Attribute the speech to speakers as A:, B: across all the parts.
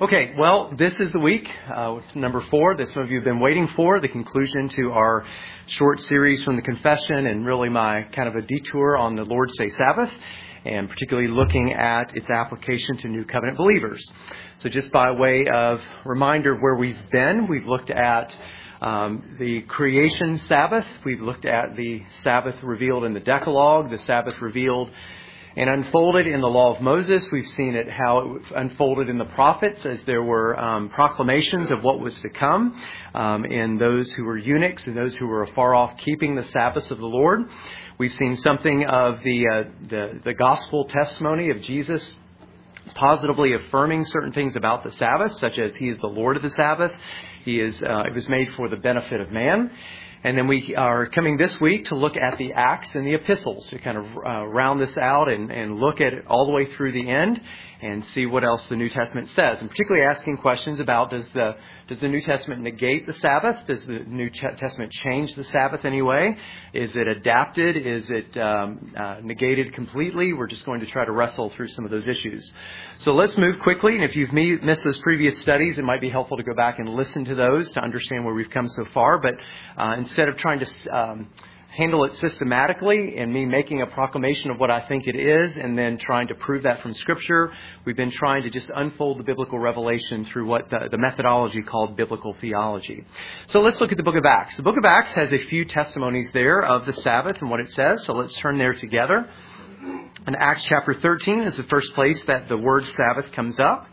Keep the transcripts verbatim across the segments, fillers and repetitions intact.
A: Okay, well, this is the week, uh, number four, that some of you have been waiting for, the conclusion to our short series from the Confession, and really my kind of a detour on the Lord's Day Sabbath, and particularly looking at its application to New Covenant believers. So just by way of reminder of where we've been, we've looked at um, the creation Sabbath, we've looked at the Sabbath revealed in the Decalogue, the Sabbath revealed and unfolded in the law of Moses. We've seen it how it unfolded in the prophets as there were um, proclamations of what was to come um, in those who were eunuchs and those who were afar off keeping the Sabbaths of the Lord. We've seen something of the uh, the, the gospel testimony of Jesus positively affirming certain things about the Sabbath, such as He is the Lord of the Sabbath. He is uh, it was made for the benefit of man. And then we are coming this week to look at the Acts and the Epistles to kind of uh, round this out and, and look at it all the way through the end and see what else the New Testament says. And particularly asking questions about does the does the New Testament negate the Sabbath? Does the New Testament change the Sabbath anyway? Is it adapted? Is it um, uh, negated completely? We're just going to try to wrestle through some of those issues. So let's move quickly. And if you've missed those previous studies, it might be helpful to go back and listen to those to understand where we've come so far. But uh, instead of trying to um, handle it systematically and me making a proclamation of what I think it is and then trying to prove that from Scripture, we've been trying to just unfold the biblical revelation through what the, the methodology called biblical theology. So let's look at the book of Acts. The book of Acts has a few testimonies there of the Sabbath and what it says. So let's turn there together. In Acts chapter thirteen is the first place that the word Sabbath comes up.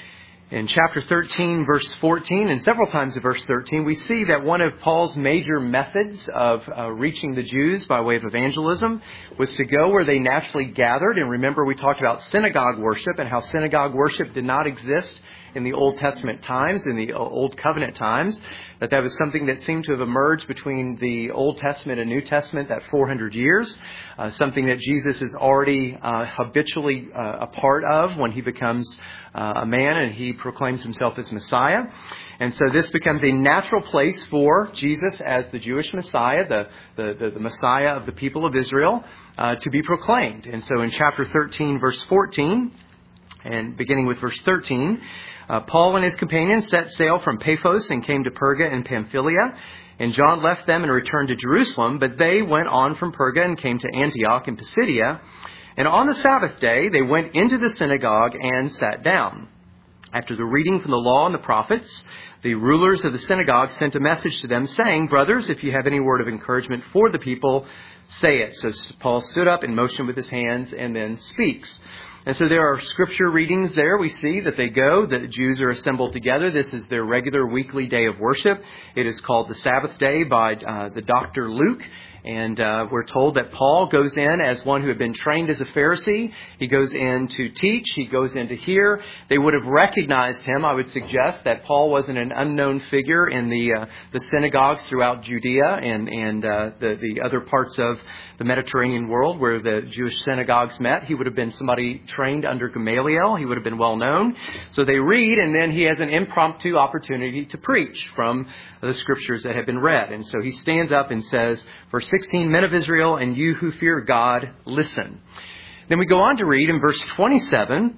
A: In chapter thirteen, verse fourteen, and several times in verse thirteen, we see that one of Paul's major methods of uh, reaching the Jews by way of evangelism was to go where they naturally gathered. And remember, we talked about synagogue worship and how synagogue worship did not exist in the Old Testament times, in the Old Covenant times, that that was something that seemed to have emerged between the Old Testament and New Testament, that four hundred years, uh, something that Jesus is already uh, habitually uh, a part of when he becomes uh, a man and he proclaims himself as Messiah. And so this becomes a natural place for Jesus as the Jewish Messiah, the, the, the, the Messiah of the people of Israel, uh, to be proclaimed. And so in chapter thirteen, verse fourteen, and beginning with verse thirteen, Uh, Paul and his companions set sail from Paphos and came to Perga in Pamphylia. And John left them and returned to Jerusalem. But they went on from Perga and came to Antioch in Pisidia. And on the Sabbath day, they went into the synagogue and sat down. After the reading from the law and the prophets, the rulers of the synagogue sent a message to them, saying, "Brothers, if you have any word of encouragement for the people, say it." So Paul stood up and motioned with his hands and then speaks. And so there are scripture readings there. We see that they go, the Jews are assembled together. This is their regular weekly day of worship. It is called the Sabbath day by uh, the Doctor Luke. And uh, we're told that Paul goes in as one who had been trained as a Pharisee. He goes in to teach. He goes in to hear. They would have recognized him. I would suggest that Paul wasn't an unknown figure in the uh, the synagogues throughout Judea and, and uh, the, the other parts of the Mediterranean world where the Jewish synagogues met. He would have been somebody trained under Gamaliel. He would have been well known. So they read, and then he has an impromptu opportunity to preach from the scriptures that have been read. And so he stands up and says, verse sixteen, "Men of Israel, and you who fear God, listen." Then we go on to read in verse twenty-seven.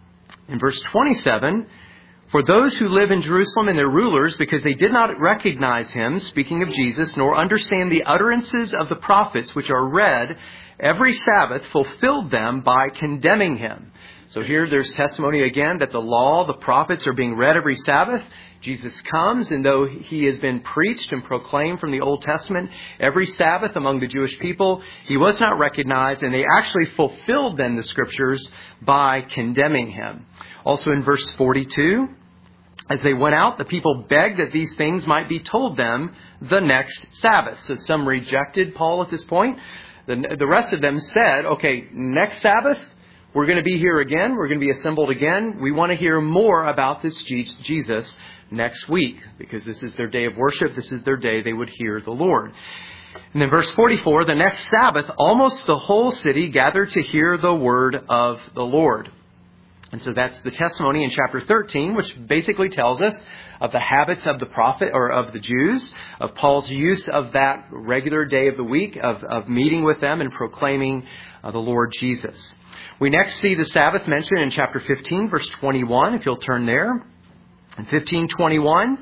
A: In verse twenty-seven, "For those who live in Jerusalem and their rulers, because they did not recognize him," speaking of Jesus, "nor understand the utterances of the prophets which are read every Sabbath, fulfilled them by condemning him." So here there's testimony again that the law, the prophets are being read every Sabbath. Jesus comes, and though he has been preached and proclaimed from the Old Testament every Sabbath among the Jewish people, he was not recognized, and they actually fulfilled then the scriptures by condemning him. Also in verse forty-two, "As they went out, the people begged that these things might be told them the next Sabbath." So some rejected Paul at this point. The, the rest of them said, okay, next Sabbath, we're going to be here again. We're going to be assembled again. We want to hear more about this Jesus next week, because this is their day of worship. This is their day they would hear the Lord. And then verse forty-four, "The next Sabbath, almost the whole city gathered to hear the word of the Lord." And so that's the testimony in chapter thirteen, which basically tells us of the habits of the prophet or of the Jews, of Paul's use of that regular day of the week, of, of meeting with them and proclaiming uh, the Lord Jesus. We next see the Sabbath mentioned in chapter fifteen, verse twenty-one, if you'll turn there. In fifteen twenty-one,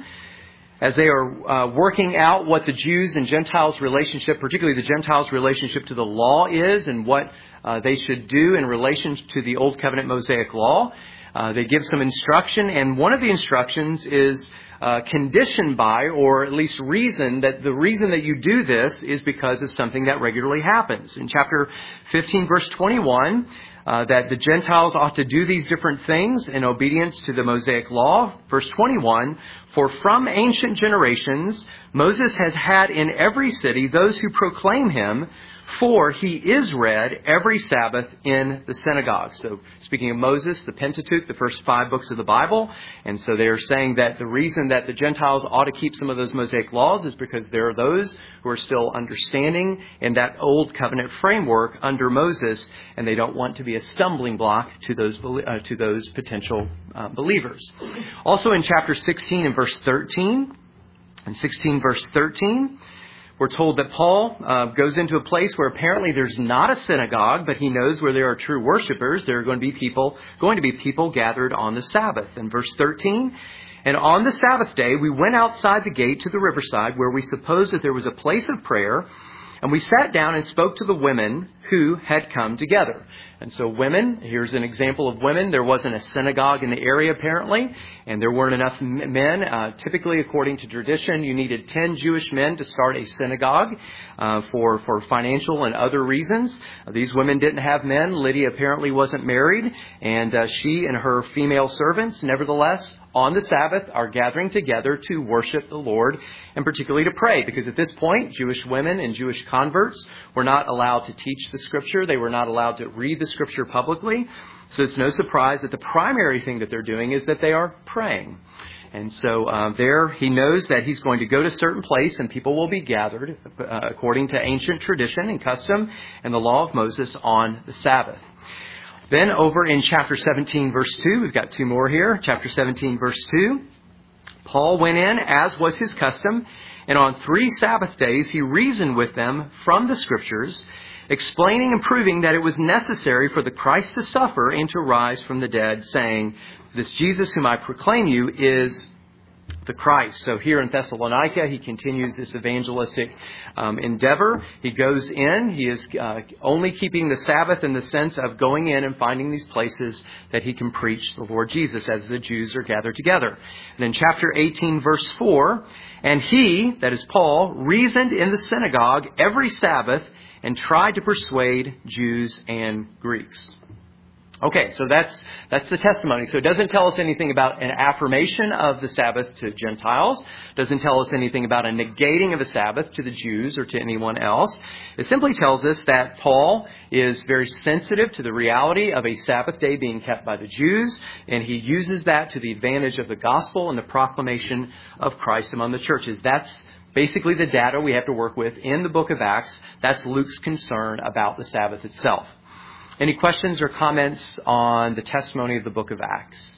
A: as they are uh, working out what the Jews and Gentiles' relationship, particularly the Gentiles' relationship to the law is and what uh, they should do in relation to the Old Covenant Mosaic law, uh, they give some instruction. And one of the instructions is uh, conditioned by, or at least reason, that the reason that you do this is because of something that regularly happens. In chapter fifteen, verse twenty-one, Uh, that the Gentiles ought to do these different things in obedience to the Mosaic law. Verse twenty-one, for from ancient generations, Moses has had in every city those who proclaim him, for he is read every Sabbath in the synagogue. So speaking of Moses, the Pentateuch, the first five books of the Bible. And so they are saying that the reason that the Gentiles ought to keep some of those Mosaic laws is because there are those who are still understanding in that old covenant framework under Moses, and they don't want to be a stumbling block to those uh, to those potential uh, believers. Also in chapter sixteen and verse thirteen, and sixteen verse thirteen, we're told that Paul uh, goes into a place where apparently there's not a synagogue, but he knows where there are true worshipers. There are going to be people, going to be people gathered on the Sabbath. In verse thirteen, and on the Sabbath day, we went outside the gate to the riverside where we supposed that there was a place of prayer, and we sat down and spoke to the women who had come together. And so women, here's an example of women. There wasn't a synagogue in the area apparently, and there weren't enough men. Uh, typically, according to tradition, you needed ten Jewish men to start a synagogue uh, for, for financial and other reasons. Uh, these women didn't have men. Lydia apparently wasn't married, and uh, she and her female servants, nevertheless, on the Sabbath are gathering together to worship the Lord, and particularly to pray, because at this point, Jewish women and Jewish converts were not allowed to teach the Scripture. They were not allowed to read the Scripture publicly. So it's no surprise that the primary thing that they're doing is that they are praying. And so uh, there he knows that he's going to go to a certain place and people will be gathered uh, according to ancient tradition and custom and the law of Moses on the Sabbath. Then over in chapter seventeen, verse two, we've got two more here. Chapter seventeen, verse two, Paul went in, as was his custom, and on three Sabbath days he reasoned with them from the Scriptures, explaining and proving that it was necessary for the Christ to suffer and to rise from the dead, saying, this Jesus whom I proclaim you is the Christ. So here in Thessalonica, he continues this evangelistic um, endeavor. He goes in. He is uh, only keeping the Sabbath in the sense of going in and finding these places that he can preach the Lord Jesus as the Jews are gathered together. And in chapter eighteen, verse four, and he, that is Paul, reasoned in the synagogue every Sabbath and tried to persuade Jews and Greeks. Okay, so that's that's the testimony. So it doesn't tell us anything about an affirmation of the Sabbath to Gentiles. It doesn't tell us anything about a negating of the Sabbath to the Jews or to anyone else. It simply tells us that Paul is very sensitive to the reality of a Sabbath day being kept by the Jews, and he uses that to the advantage of the gospel and the proclamation of Christ among the churches. That's basically the data we have to work with in the book of Acts. That's Luke's concern about the Sabbath itself. Any questions or comments on the testimony of the book of Acts?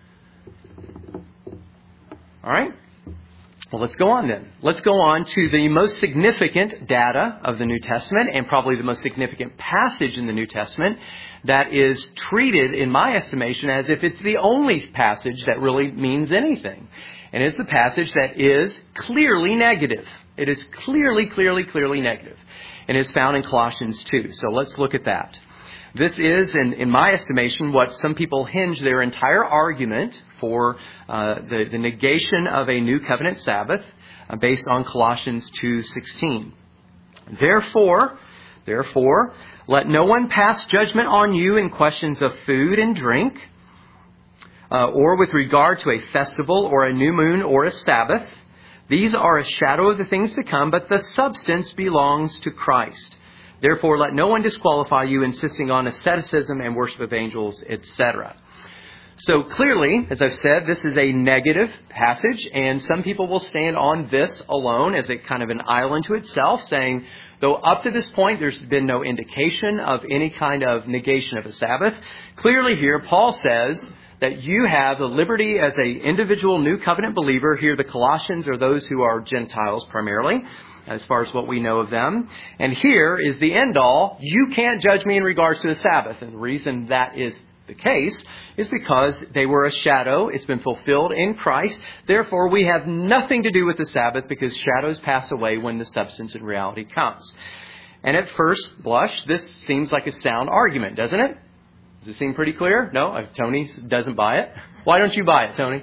A: All right. Well, let's go on then. Let's go on to the most significant data of the New Testament and probably the most significant passage in the New Testament that is treated, in my estimation, as if it's the only passage that really means anything. And it's the passage that is clearly negative. It is clearly, clearly, clearly negative. And it's found in Colossians two. So let's look at that. This is, in, in my estimation, what some people hinge their entire argument for uh, the, the negation of a new covenant Sabbath uh, based on Colossians two sixteen. Therefore, therefore, let no one pass judgment on you in questions of food and drink, uh, or with regard to a festival or a new moon or a Sabbath. These are a shadow of the things to come, but the substance belongs to Christ. Therefore, let no one disqualify you, insisting on asceticism and worship of angels, et cetera. So clearly, as I've said, this is a negative passage, and some people will stand on this alone as a kind of an island to itself, saying, though up to this point there's been no indication of any kind of negation of a Sabbath, clearly here Paul says that you have the liberty as an individual new covenant believer. Here the Colossians are those who are Gentiles primarily, as far as what we know of them. And here is the end all. You can't judge me in regards to the Sabbath. And the reason that is the case is because they were a shadow. It's been fulfilled in Christ. Therefore, we have nothing to do with the Sabbath because shadows pass away when the substance and reality comes. And at first blush, this seems like a sound argument, doesn't it? Does it seem pretty clear? No? Uh, Tony doesn't buy it. Why don't you buy it, Tony?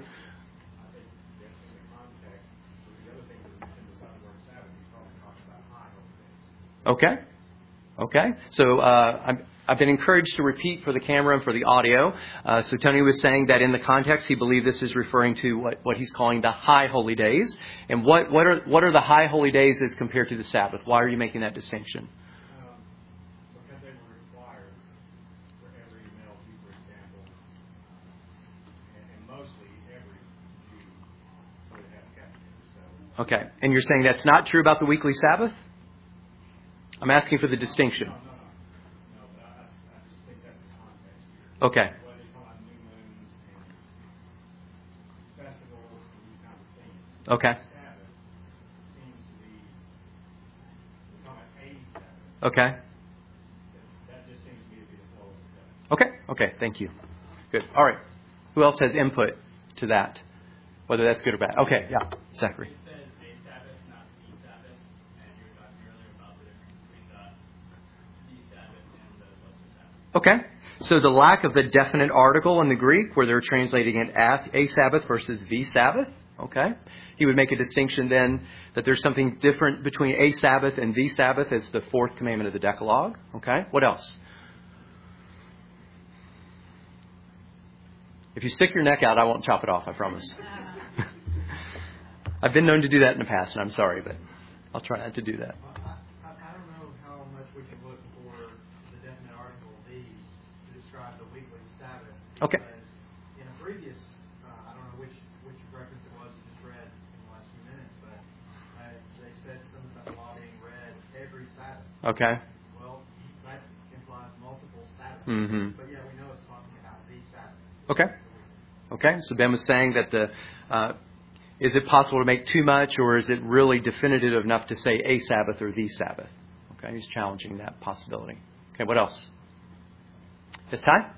A: Okay. Okay. So uh, I'm, I've been encouraged to repeat for the camera and for the audio. Uh, so Tony was saying that in the context, he believed this is referring to what, what he's calling the high holy days. And what, what are what are the high holy days as compared to the Sabbath? Why are you making that distinction?
B: Um, because they were required for every male Jew, for example, uh, and, and mostly every Jew would have kept it. So.
A: Okay. And you're saying that's not true about the weekly Sabbath? I'm asking for the distinction.
B: No, no, no. No, but I, I just think that's the context here.
A: Okay.
B: What they call new moons and festivals and these kinds of things.
A: Okay.
B: Sabbath seems to be, we're talking about a Sabbath.
A: Okay.
B: That, that just seems to be the flow of the text.
A: Okay. Okay. Thank you. Good. All right. Who else has input to that? Whether that's good or bad. Okay. Yeah. Zachary.
C: It says a Sabbath, not the Sabbath, and you were talking earlier about the difference between the the Sabbath and the lesser Sabbath.
A: Okay. So the lack of the definite article in the Greek, where they're translating it as a Sabbath versus the Sabbath. Okay. He would make a distinction then that there's something different between a Sabbath and the Sabbath as the fourth commandment of the Decalogue. Okay. What else? If you stick your neck out, I won't chop it off, I promise. I've been known to do that in the past, and I'm sorry, but I'll try not to do that.
D: Well, I, I I don't know how much we can look for the definite article D to describe the weekly Sabbath.
A: Okay.
D: Because in a previous, uh, I don't know which, which reference it was you just read in the last few minutes, but uh, they said something about the law being read every Sabbath.
A: Okay.
D: Well, that implies multiple Sabbaths.
A: Mm-hmm.
D: But yeah, we know it's talking about the Sabbath.
A: Okay. Okay. So Ben was saying that the uh, is it possible to make too much, or is it really definitive enough to say a Sabbath or the Sabbath? Okay. He's challenging that possibility. Okay. What else? This time?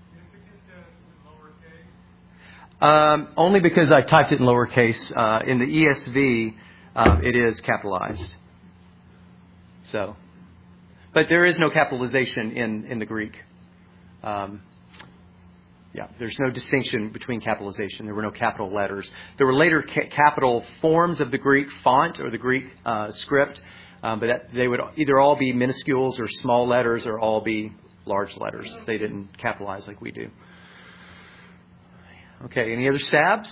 A: Um, only because I typed it in lowercase. Uh, in the E S V, uh, it is capitalized. So, but there is no capitalization in, in the Greek. Um, yeah, there's no distinction between capitalization. There were no capital letters. There were later ca- capital forms of the Greek font or the Greek uh, script, um, but that, they would either all be minuscules or small letters or all be large letters. They didn't capitalize like we do. Okay, any other stabs?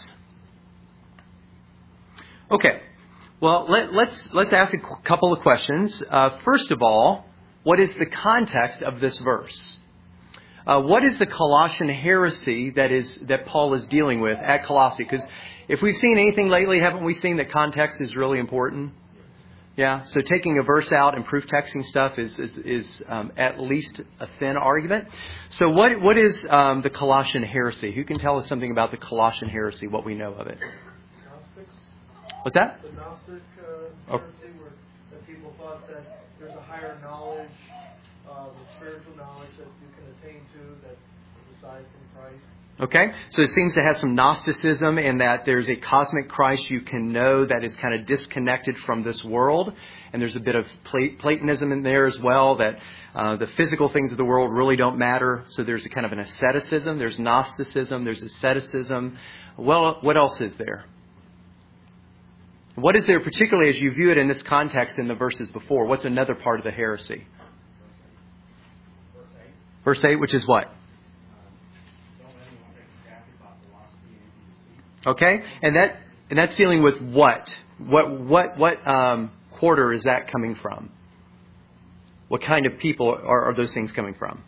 A: Okay, well, let, let's let's ask a qu- couple of questions. Uh, first of all, what is the context of this verse? Uh, what is the Colossian heresy that is that Paul is dealing with at Colossae? Because if we've seen anything lately, haven't we seen that context is really important? Yeah. So taking a verse out and proof texting stuff is is, is um, at least a thin argument. So what what is um, the Colossian heresy? Who can tell us something about the Colossian heresy? What we know of it?
E: Gnostics.
A: What's that?
E: The Gnostic uh,
A: Oh.
E: heresy, where that people thought that there's a higher knowledge, uh, the spiritual knowledge that you can attain to that is aside from Christ.
A: Okay, so it seems to have some Gnosticism in that there's a cosmic Christ you can know that is kind of disconnected from this world. And there's a bit of Platonism in there as well, that uh, the physical things of the world really don't matter. So there's a kind of an asceticism. There's Gnosticism. There's asceticism. Well, what else is there? What is there particularly as you view it in this context in the verses before? What's another part of the heresy?
B: Verse eight.
A: Verse eight, which is what? Okay, and that and that's dealing with what? What what what um, quarter is that coming from? What kind of people are, are those things coming from?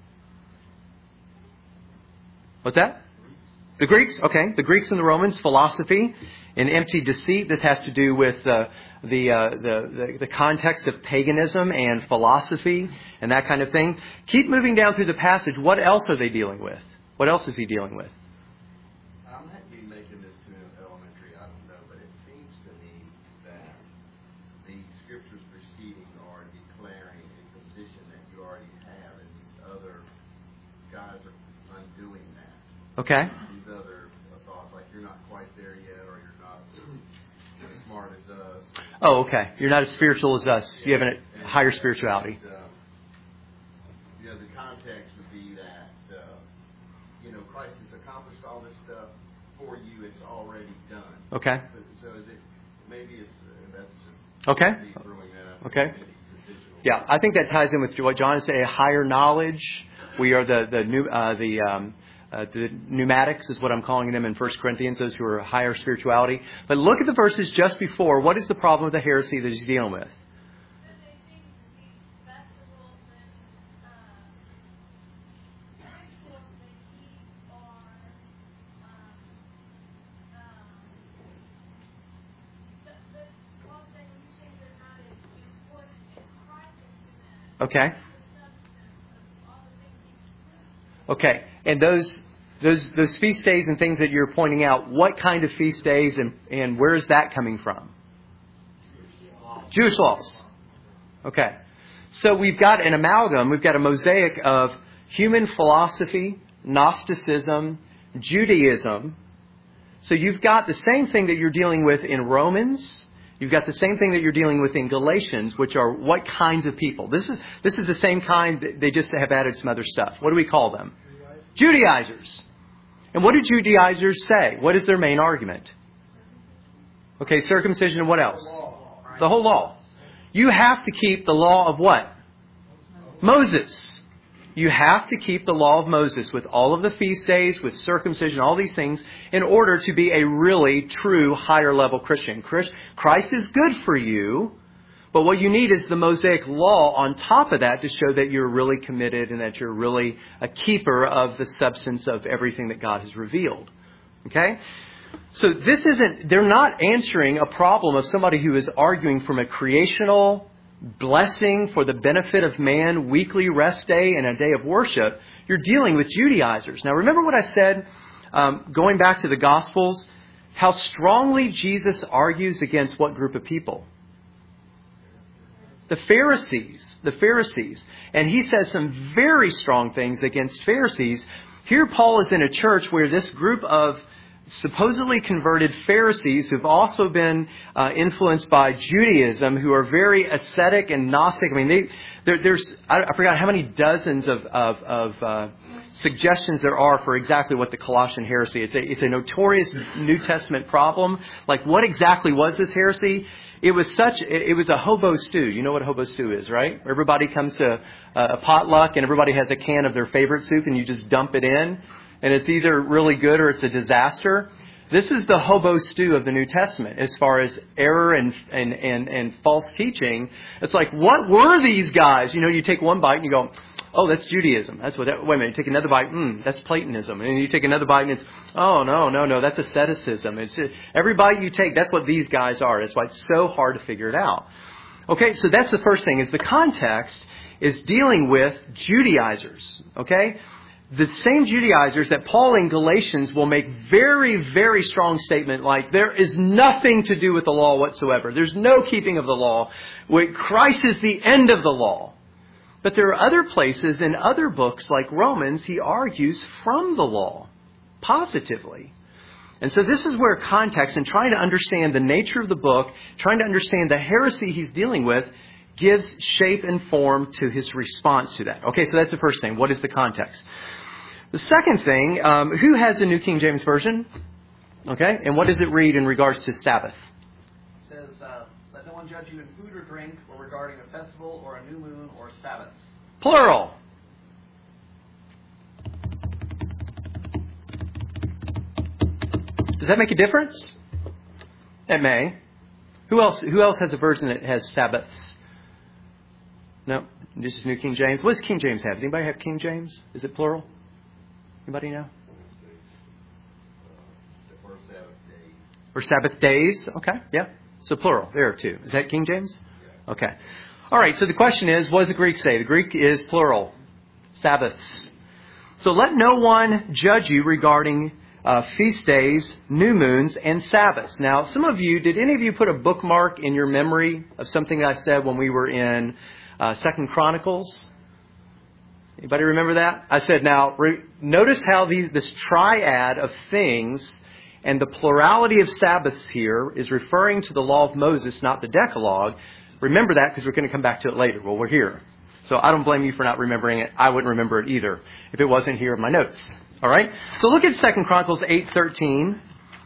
A: What's that? The Greeks. Okay, the Greeks and the Romans. Philosophy and empty deceit. This has to do with uh, the, uh, the the the context of paganism and philosophy and that kind of thing. Keep moving down through the passage. What else are they dealing with? What else is he dealing with?
F: I might be making this too elementary, I don't know, but it seems to me that the scriptures preceding are declaring a position that you already have, and these other guys are doing that.
A: Okay.
F: These other uh, thoughts, like you're not quite there yet, or you're not as smart as us.
A: Oh, okay. You're not as spiritual as us. You have a higher spirituality.
F: And, uh, you know, the context would be that, uh, you know, Christ has accomplished all this stuff for you. It's already done.
A: Okay.
F: So, so is it, maybe it's, uh, that's just
A: Okay.
F: me throwing that out.
A: Okay.
F: Maybe traditional.
A: Yeah, I think that ties in with what John is saying. Higher knowledge. We are the the new uh, the um, uh, the pneumatics is what I'm calling them in First Corinthians. Those who are higher spirituality. But look at the verses just before. What is the problem with the heresy that he's dealing with? Okay. Okay. And those those those feast days and things that you're pointing out, what kind of feast days and, and where is that coming from? Jewish laws. Okay. So we've got an amalgam, we've got a mosaic of human philosophy, Gnosticism, Judaism. So you've got the same thing that you're dealing with in Romans. You've got the same thing that you're dealing with in Galatians, which are what kinds of people? This is this is the same kind. They just have added some other stuff. What do we call them? Judaizers. And what do Judaizers say? What is their main argument? Okay, circumcision and what else? The whole law. You have to keep the law of what? Moses. You have to keep the law of Moses with all of the feast days, with circumcision, all these things, in order to be a really true higher level Christian. Christ is good for you, but what you need is the Mosaic law on top of that to show that you're really committed and that you're really a keeper of the substance of everything that God has revealed. Okay? So this isn't, they're not answering a problem of somebody who is arguing from a creational blessing for the benefit of man, weekly rest day, and a day of worship. You're dealing with Judaizers. Now, remember what I said, um, going back to the Gospels, how strongly Jesus argues against what group of people? The Pharisees. The Pharisees. And he says some very strong things against Pharisees. Here Paul is in a church where this group of supposedly converted Pharisees who've also been uh, influenced by Judaism, who are very ascetic and Gnostic. I mean, they, there, there's, I, I forgot how many dozens of, of, of uh, suggestions there are for exactly what the Colossian heresy is. It's a, it's a notorious New Testament problem. Like, what exactly was this heresy? It was such, it was a hobo stew. You know what a hobo stew is, right? Everybody comes to a potluck and everybody has a can of their favorite soup and you just dump it in. And it's either really good or it's a disaster. This is the hobo stew of the New Testament as far as error and, and, and, and false teaching. It's like, what were these guys? You know, you take one bite and you go, oh, that's Judaism. That's what that, wait a minute, you take another bite, hmm, that's Platonism. And you take another bite and it's, oh, no, no, no, that's asceticism. It's every bite you take, that's what these guys are. That's why it's so hard to figure it out. Okay, so that's the first thing, is the context is dealing with Judaizers. Okay? The same Judaizers that Paul in Galatians will make very, very strong statement like there is nothing to do with the law whatsoever. There's no keeping of the law. Christ is the end of the law. But there are other places in other books like Romans, he argues from the law positively. And so this is where context and trying to understand the nature of the book, trying to understand the heresy he's dealing with, gives shape and form to his response to that. Okay, so that's the first thing. What is the context? The second thing, um, who has the New King James Version? Okay, and what does it read in regards to Sabbath?
G: It says, uh, let no one judge you in food or drink, or regarding a festival, or a new moon, or Sabbath.
A: Plural. Does that make a difference? It may. Who else? Who else has a version that has Sabbaths? No, this is New King James. What does King James have? Does anybody have King James? Is it plural? Anybody know?
F: Or Sabbath days.
A: Or Sabbath days? Okay, yeah. So plural. There are two. Is that King James? Okay. All right, so the question is, what does the Greek say? The Greek is plural. Sabbaths. So let no one judge you regarding uh, feast days, new moons, and Sabbaths. Now, some of you, did any of you put a bookmark in your memory of something I said when we were in uh, Second Chronicles? Anybody remember that? I said, now, re- notice how the, this triad of things and the plurality of Sabbaths here is referring to the law of Moses, not the Decalogue. Remember that because we're going to come back to it later. Well, we're here. So I don't blame you for not remembering it. I wouldn't remember it either if it wasn't here in my notes. All right? So look at Second Chronicles eight thirteen.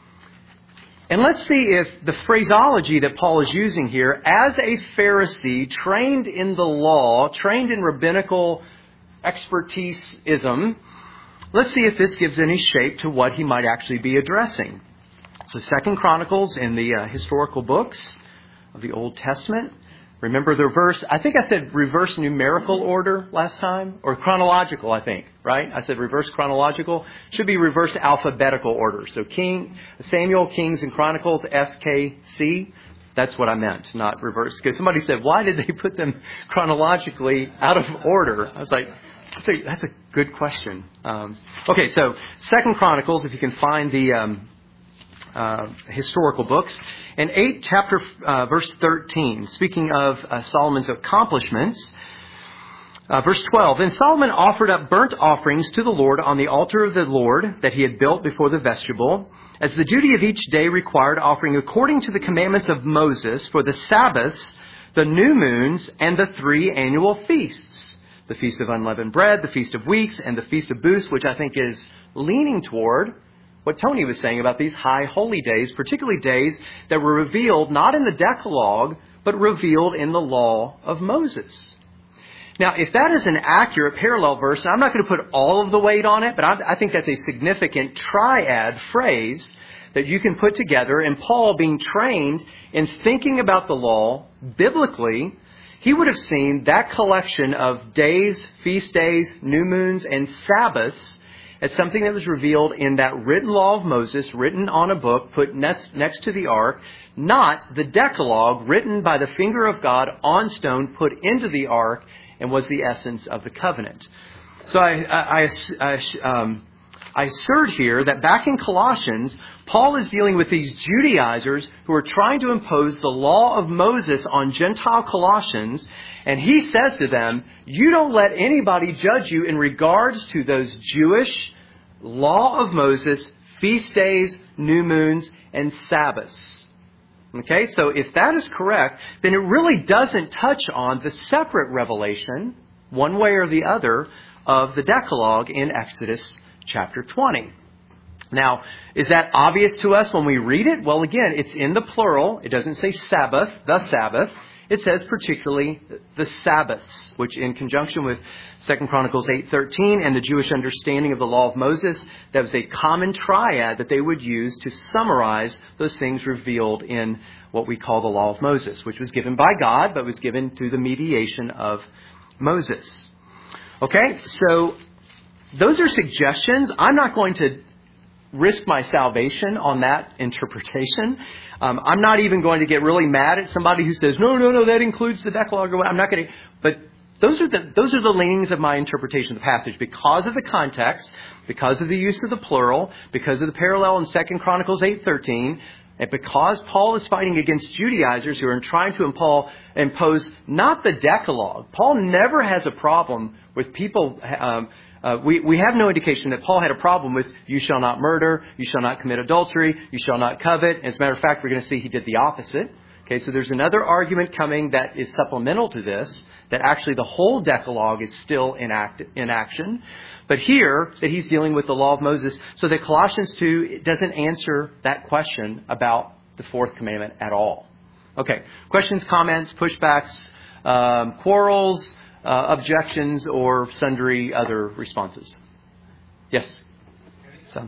A: And let's see if the phraseology that Paul is using here, as a Pharisee trained in the law, trained in rabbinical expertise-ism, let's see if this gives any shape to what he might actually be addressing. So Second Chronicles in the uh, historical books of the Old Testament. Remember the reverse, I think I said reverse numerical order last time, or chronological, I think, right? I said reverse chronological. Should be reverse alphabetical order. So King, Samuel, Kings, and Chronicles, S K C. That's what I meant, not reverse. Because somebody said, why did they put them chronologically out of order? I was like, that's a, that's a good question. Um, okay, so Second Chronicles, if you can find the um, uh, historical books. And eight, chapter, uh, verse thirteen, speaking of uh, Solomon's accomplishments, uh, verse twelve, Then Solomon offered up burnt offerings to the Lord on the altar of the Lord that he had built before the vestibule, as the duty of each day required, offering according to the commandments of Moses for the Sabbaths, the new moons, and the three annual feasts, the Feast of Unleavened Bread, the Feast of Weeks, and the Feast of Booths, which I think is leaning toward what Tony was saying about these high holy days, particularly days that were revealed not in the Decalogue, but revealed in the law of Moses. Now, if that is an accurate parallel verse, I'm not going to put all of the weight on it, but I, I think that's a significant triad phrase that you can put together. And Paul, being trained in thinking about the law biblically, he would have seen that collection of days, feast days, new moons, and Sabbaths as something that was revealed in that written law of Moses, written on a book, put next, next to the ark, not the Decalogue, written by the finger of God on stone, put into the ark, and was the essence of the covenant. So I, I, I, um, I assert here that back in Colossians, Paul is dealing with these Judaizers who are trying to impose the law of Moses on Gentile Colossians. And he says to them, you don't let anybody judge you in regards to those Jewish law of Moses, feast days, new moons, and Sabbaths. Okay, so if that is correct, then it really doesn't touch on the separate revelation, one way or the other, of the Decalogue in Exodus chapter twenty. Now, is that obvious to us when we read it? Well, again, it's in the plural. It doesn't say Sabbath, the Sabbath. It says particularly the Sabbaths, which in conjunction with Second Chronicles eight thirteen and the Jewish understanding of the law of Moses, that was a common triad that they would use to summarize those things revealed in what we call the law of Moses, which was given by God, but was given through the mediation of Moses. Okay, so those are suggestions. I'm not going to risk my salvation on that interpretation. Um, I'm not even going to get really mad at somebody who says, no, no, no, that includes the Decalogue. Or what. I'm not going to. But those are the those are the leanings of my interpretation of the passage because of the context, because of the use of the plural, because of the parallel in Second Chronicles eight thirteen, and because Paul is fighting against Judaizers who are trying to impose not the Decalogue. Paul never has a problem with people. Um, Uh, we, we have no indication that Paul had a problem with you shall not murder, you shall not commit adultery, you shall not covet. As a matter of fact, we're going to see he did the opposite. Okay, so there's another argument coming that is supplemental to this, that actually the whole Decalogue is still in, act, in action. But here, that he's dealing with the law of Moses, so that Colossians two doesn't answer that question about the fourth commandment at all. Okay, questions, comments, pushbacks, um, quarrels, Uh, objections, or sundry other responses? Yes? Some.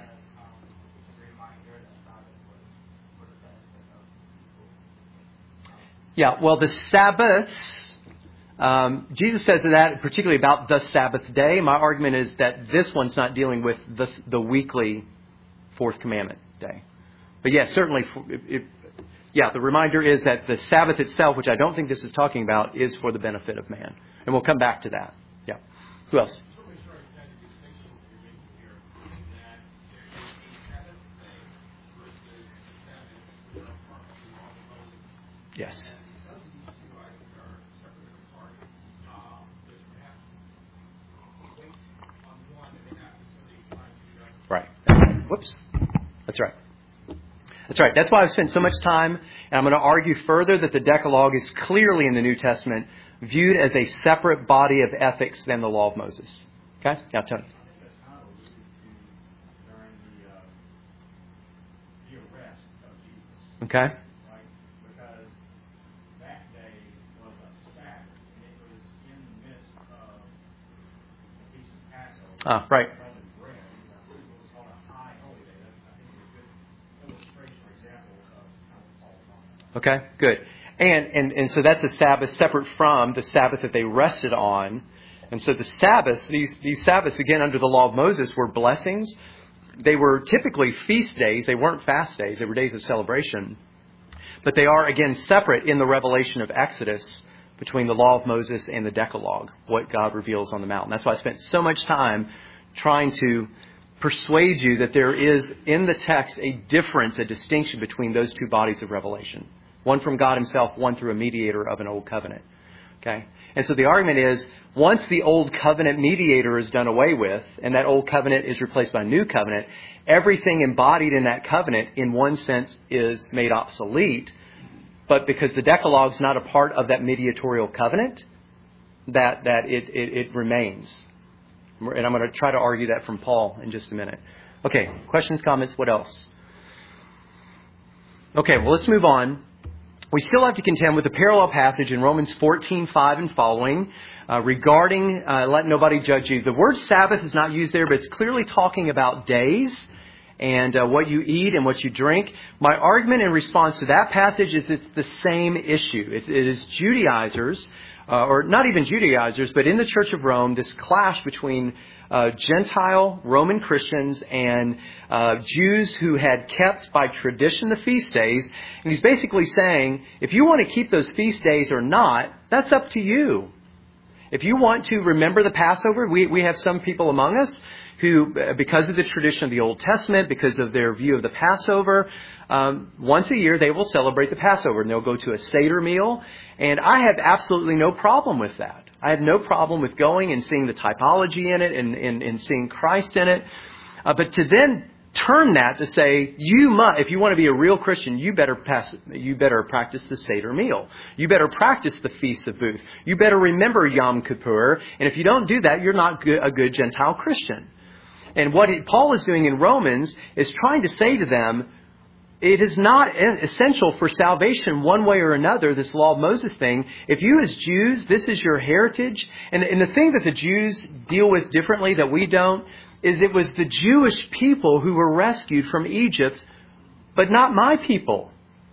A: Yeah, well, the Sabbaths, um, Jesus says that particularly about the Sabbath day. My argument is that this one's not dealing with the, the weekly fourth commandment day. But yes, yeah, certainly, it, it, yeah, the reminder is that the Sabbath itself, which I don't think this is talking about, is for the benefit of man. And we'll come back to that. Yeah. Who else? Yes. Whoops. That's right. That's right. That's why I've spent so much time, and I'm going to argue further that the Decalogue is clearly in the New Testament viewed as a separate body of ethics than the Law of Moses. Okay? Now, Tony.
B: I think that's kind of alluded to during the, uh, the arrest of Jesus.
A: Okay.
B: Right? Because that day was a Sabbath, and it was in the midst of the Feast of Passover.
A: Ah, right.
B: Unleavened bread. It was called a high holy day. That's, I think, is a good illustration or example of how Paul's on that.
A: Okay, good. And, and and so that's a Sabbath separate from the Sabbath that they rested on. And so the Sabbaths, these, these Sabbaths, again, under the law of Moses, were blessings. They were typically feast days. They weren't fast days. They were days of celebration. But they are, again, separate in the revelation of Exodus between the law of Moses and the Decalogue, what God reveals on the mountain. That's why I spent so much time trying to persuade you that there is, in the text, a difference, a distinction between those two bodies of revelation. One from God himself, one through a mediator of an old covenant. Okay? And so the argument is, once the old covenant mediator is done away with, and that old covenant is replaced by a new covenant, everything embodied in that covenant, in one sense, is made obsolete. But because the Decalogue is not a part of that mediatorial covenant, that, that it, it, it remains. And I'm going to try to argue that from Paul in just a minute. Okay, questions, comments, what else? Okay, well, let's move on. We still have to contend with the parallel passage in Romans fourteen five and following uh, regarding uh, let nobody judge you. The word Sabbath is not used there, but it's clearly talking about days and uh, what you eat and what you drink. My argument in response to that passage is it's the same issue. It, it is Judaizers, uh, or not even Judaizers, but in the Church of Rome, this clash between Uh, Gentile Roman Christians and uh, Jews who had kept by tradition the feast days. And he's basically saying, if you want to keep those feast days or not, that's up to you. If you want to remember the Passover, we, we have some people among us who, because of the tradition of the Old Testament, because of their view of the Passover, um, once a year they will celebrate the Passover and they'll go to a Seder meal. And I have absolutely no problem with that. I have no problem with going and seeing the typology in it and, and, and seeing Christ in it. Uh, but to then turn that to say, you must, if you want to be a real Christian, you better pass, you better practice the Seder meal. You better practice the Feast of Booth. You better remember Yom Kippur. And if you don't do that, you're not good, a good Gentile Christian. And what it, Paul is doing in Romans is trying to say to them, it is not essential for salvation one way or another, this law of Moses thing. If you as Jews, this is your heritage. And, and the thing that the Jews deal with differently that we don't is it was the Jewish people who were rescued from Egypt, but not my people.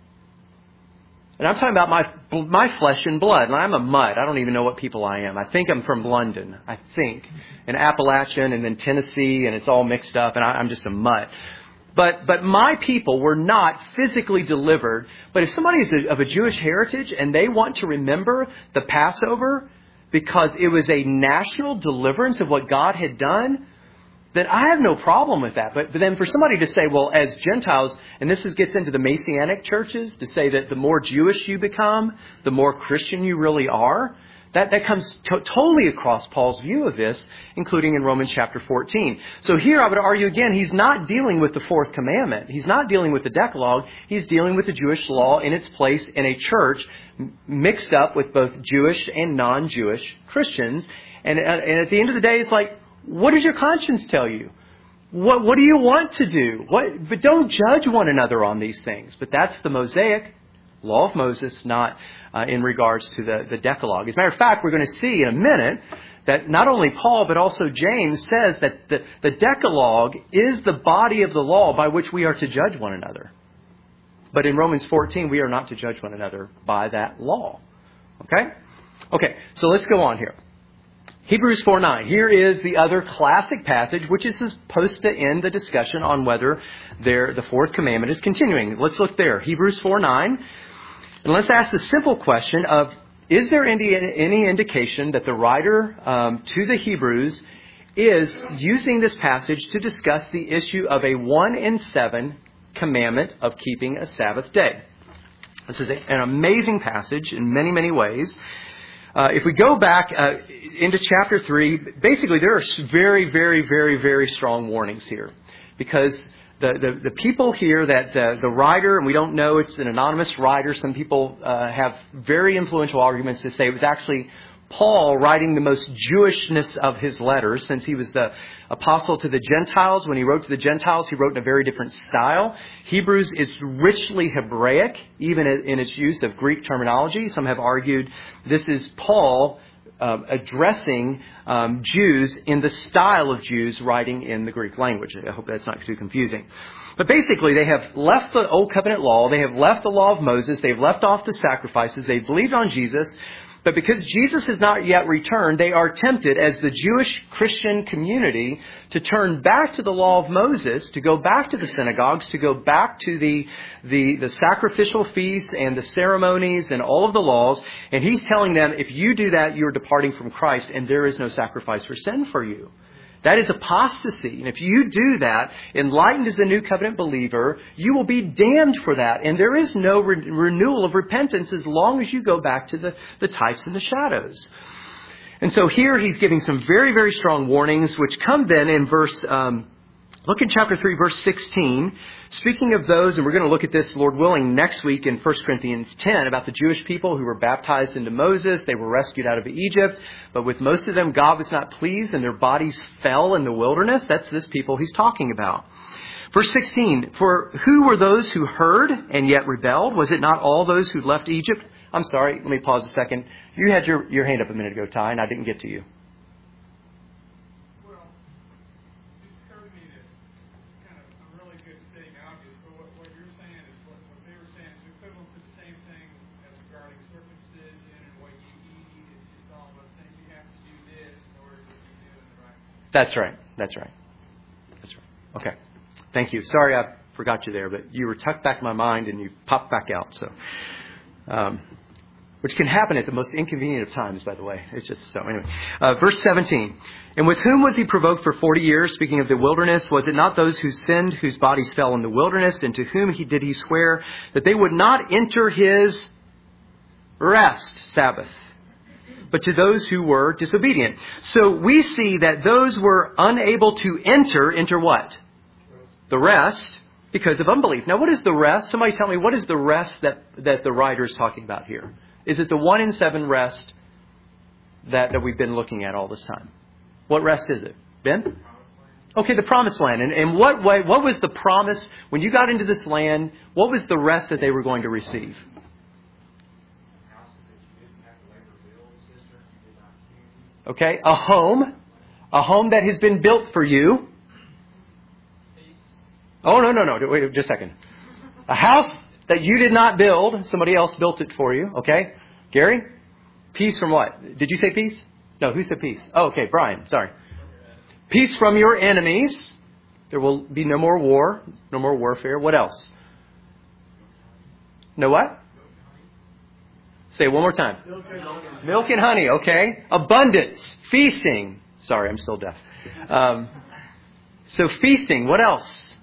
A: And I'm talking about my my flesh and blood. And I'm a mutt. I don't even know what people I am. I think I'm from London, I think. And Appalachian and then Tennessee, and it's all mixed up. And I, I'm just a mutt. But but my people were not physically delivered. But if somebody is a, of a Jewish heritage and they want to remember the Passover because it was a national deliverance of what God had done, then I have no problem with that. But, but then for somebody to say, well, as Gentiles, and this is, gets into the Messianic churches, to say that the more Jewish you become, the more Christian you really are, That, that comes to, totally across Paul's view of this, including in Romans chapter fourteen. So here I would argue again, he's not dealing with the fourth commandment. He's not dealing with the Decalogue. He's dealing with the Jewish law in its place in a church mixed up with both Jewish and non-Jewish Christians. And, and at the end of the day, it's like, what does your conscience tell you? What, what do you want to do? What, but don't judge one another on these things. But that's the Mosaic law of Moses, not uh, in regards to the, the Decalogue. As a matter of fact, we're going to see in a minute that not only Paul, but also James says that the, the Decalogue is the body of the law by which we are to judge one another. But in Romans fourteen, we are not to judge one another by that law. Okay? Okay, so let's go on here. Hebrews four nine. Here is the other classic passage, which is supposed to end the discussion on whether there, the fourth commandment is continuing. Let's look there. Hebrews four nine. And let's ask the simple question of, is there any, any indication that the writer um, to the Hebrews is using this passage to discuss the issue of a one in seven commandment of keeping a Sabbath day? This is a, an amazing passage in many, many ways. Uh, if we go back uh, into chapter three, basically there are very, very, very, very strong warnings here. Because the, the, the people here that uh, the writer, and we don't know, it's an anonymous writer. Some people uh, have very influential arguments to say it was actually Paul writing the most Jewishness of his letters, since he was the apostle to the Gentiles. When he wrote to the Gentiles, he wrote in a very different style. Hebrews is richly Hebraic, even in its use of Greek terminology. Some have argued this is Paul uh, addressing um, Jews in the style of Jews writing in the Greek language. I hope that's not too confusing. But basically, they have left the Old Covenant law. They have left the law of Moses. They've left off the sacrifices. They've believed on Jesus. But because Jesus has not yet returned, they are tempted as the Jewish Christian community to turn back to the law of Moses, to go back to the synagogues, to go back to the, the, the sacrificial feasts and the ceremonies and all of the laws. And he's telling them, if you do that, you're departing from Christ and there is no sacrifice for sin for you. That is apostasy. And if you do that, enlightened as a new covenant believer, you will be damned for that. And there is no re- renewal of repentance as long as you go back to the, the types and the shadows. And so here he's giving some very, very strong warnings, which come then in verse, um, look in chapter three, verse sixteen. Speaking of those, and we're going to look at this, Lord willing, next week in First Corinthians ten, about the Jewish people who were baptized into Moses. They were rescued out of Egypt. But with most of them, God was not pleased and their bodies fell in the wilderness. That's this people he's talking about. Verse sixteen, for who were those who heard and yet rebelled? Was it not all those who left Egypt? I'm sorry, let me pause a second. You had your, your hand up a minute ago, Ty, and I didn't get to you. That's right. That's right. That's right. Okay. Thank you. Sorry I forgot you there, but you were tucked back in my mind and you popped back out. So, um, which can happen at the most inconvenient of times, by the way. It's just so. Anyway, uh, verse seventeen. And with whom was he provoked for forty years? Speaking of the wilderness, was it not those who sinned, whose bodies fell in the wilderness? And to whom he did he swear that they would not enter his rest, Sabbath, but to those who were disobedient. So we see that those were unable to enter, enter what? The rest, because of unbelief. Now, what is the rest? Somebody tell me, what is the rest that, that the writer is talking about here? Is it the one in seven rest that, that we've been looking at all this time? What rest is it? Ben? Okay, the promised land. And, and what way, what was the promise when you got into this land? What was the rest that they were going to receive? Okay, a home, a home that has been built for you. Oh, no, no, no, wait just a second. A house that you did not build, somebody else built it for you, okay? Gary? Peace from what? Did you say peace? No, who said peace? Oh, okay, Brian, sorry. Peace from your enemies. There will be no more war, no more warfare. What else? No what? Say it one more time.
E: Milk and honey.
A: Milk and honey, okay. Abundance. Feasting. Sorry, I'm still deaf. Um, so feasting. What else?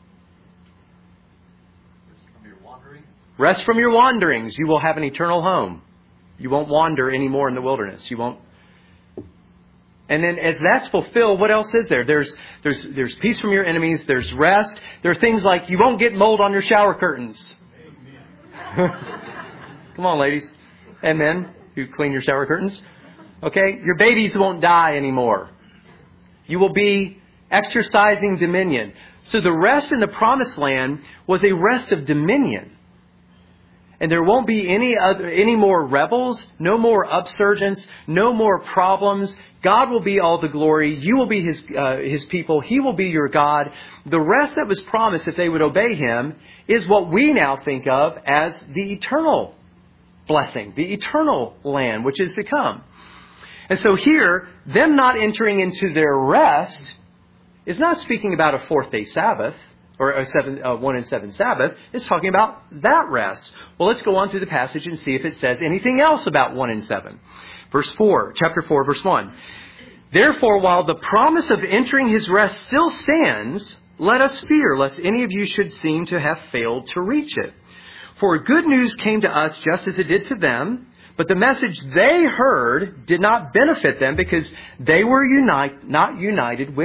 F: Rest from your wandering.
A: Rest from your wanderings. You will have an eternal home. You won't wander anymore in the wilderness. You won't. And then as that's fulfilled, what else is there? There's, there's, there's peace from your enemies. There's rest. There are things like you won't get mold on your shower curtains. Come on, ladies. And men who clean your shower curtains. Okay? Your babies won't die anymore. You will be exercising dominion. So the rest in the promised land was a rest of dominion. And there won't be any other, any more rebels, no more upsurgents, no more problems. God will be all the glory. You will be His, uh, His people. He will be your God. The rest that was promised if they would obey Him is what we now think of as the eternal blessing, the eternal land, which is to come. And so here, them not entering into their rest is not speaking about a fourth day Sabbath or a seven, uh, one and seven Sabbath. It's talking about that rest. Well, let's go on through the passage and see if it says anything else about one and seven. Verse four, chapter four, verse one. Therefore, while the promise of entering His rest still stands, let us fear lest any of you should seem to have failed to reach it. For good news came to us just as it did to them, but the message they heard did not benefit them because they were unite, not united with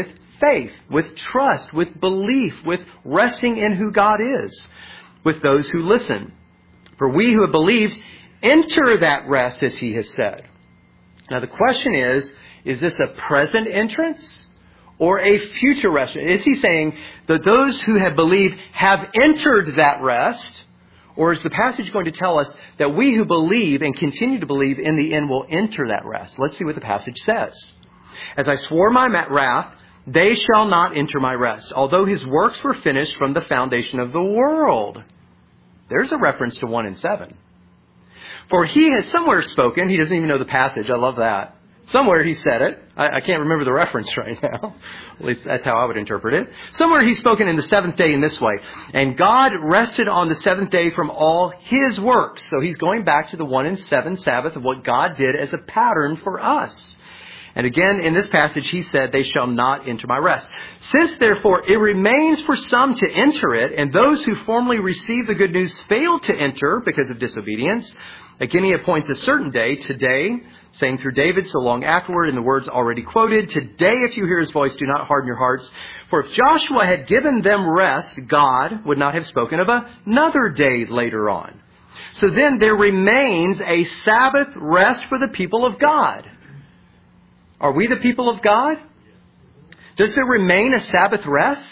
A: faith, with trust, with belief, with resting in who God is, with those who listen. For we who have believed enter that rest, as he has said. Now the question is, is this a present entrance or a future rest? Is he saying that those who have believed have entered that rest? Or is the passage going to tell us that we who believe and continue to believe in the end will enter that rest? Let's see what the passage says. As I swore my wrath, they shall not enter my rest, although his works were finished from the foundation of the world. There's a reference to one and seven. For he has somewhere spoken, he doesn't even know the passage, I love that. Somewhere he said it. I, I can't remember the reference right now. At least that's how I would interpret it. Somewhere he's spoken in the seventh day in this way. And God rested on the seventh day from all his works. So he's going back to the one and seven Sabbath of what God did as a pattern for us. And again, in this passage, he said, they shall not enter my rest. Since, therefore, it remains for some to enter it, and those who formerly received the good news failed to enter because of disobedience, again he appoints a certain day, today, saying through David so long afterward in the words already quoted, today if you hear his voice, do not harden your hearts. For if Joshua had given them rest, God would not have spoken of another day later on. So then there remains a Sabbath rest for the people of God. Are we the people of God? Does there remain a Sabbath rest?